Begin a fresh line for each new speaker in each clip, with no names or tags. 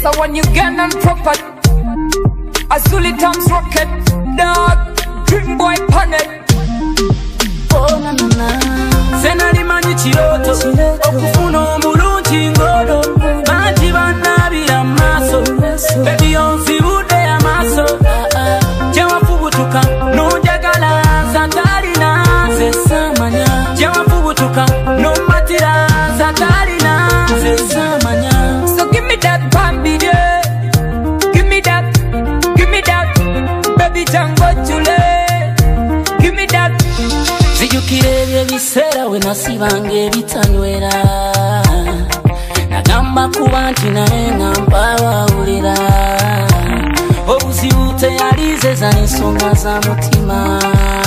So when you get on proper, Azuli Tom's rocket, dog, dream boy planet.
Oh na na na.
Sena limanyi chiroto, okufuna omulungi ngodo. Bangi bannabira maaso, baby onzibude amaaso. Gyewafubutuka n'onjagala zatalina nze samanya. Gyewafubutuka n'ommatira zatalina nze samanya.
So give me that Bambi, yeah. Give me that, baby Django Jule. Give me that.
Zijukire ebiseera we nasibanga ebitanywera. Nagamba kuba nti naye nga mpawawulira. Obuzibu teyalizeza ensonga za mutima.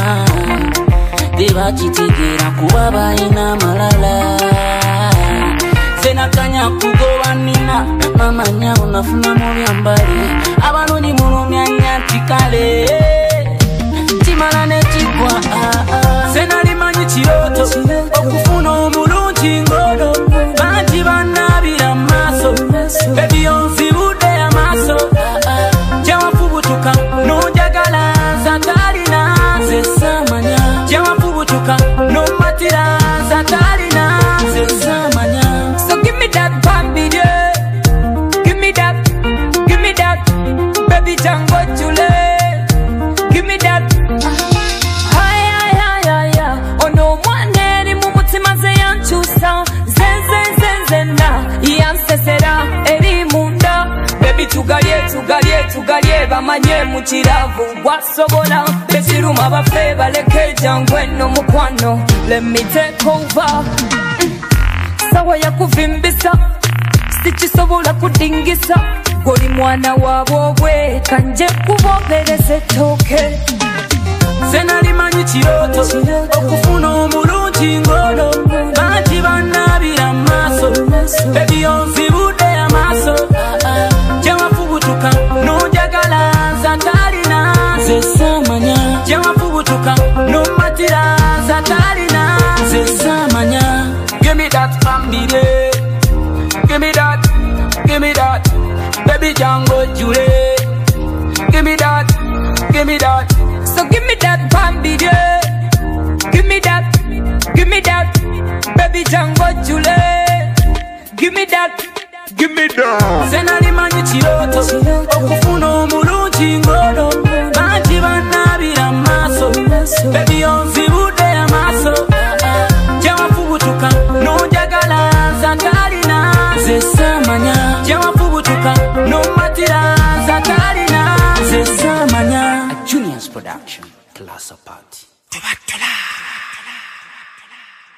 Tebakitegeera kuba balina amalala. Senakanya kugoba nina namanya unafuna mu byambali. Abanoni mulumya nnyo nti kale kimala ne kigwa.
Sena limanyi kiroto, okufuna omulungi ngodo. Bangi bannabira maaso, baby onzibude amaaso. Gyewafubutuka n'onjagala zatalina nze samanya. Gyewafubutuka n'ommatira zatalina nze samanya.
So give me that Bambi, yeah. Give me that, baby Django Jule. Give me that. Ono mwaneri mu mutima ze yankyusa. Zenzenzenzena yansesera eri munda. Baby tugalye bamanye mu kiravu gwasobola. Tekiruma bafe baleke Django eno mukwano. Let me take over. Sawa ya kuvimbisa, sikisobola kudingisa. Goli mwana wabobwe kanje kubobereze toke.
Sena limanyi kiroto, okufuna omulungi ngodo. Bangi bannabira maaso, baby onzibude amaaso. Gyewafubutuka n'onjagala zatalina nze samanya. Gyewafubutuka n'ommatira zatalina nze samanya. Give me that Bambi, give me that, baby Django Jule. Give me that.
So give me that Bambi, yeah. Give me that, baby Django Jule. Give me that.
Sena limanyi kiroto, okufuna omulungi ngodo. Bangi bannabira maaso, baby onzibude amaaso. Gyewafubutuka n'onjagala zatalina nze samanya. Gyewafubutuka n'ommatira zatalina nze samanya.
Junior's production, class apart.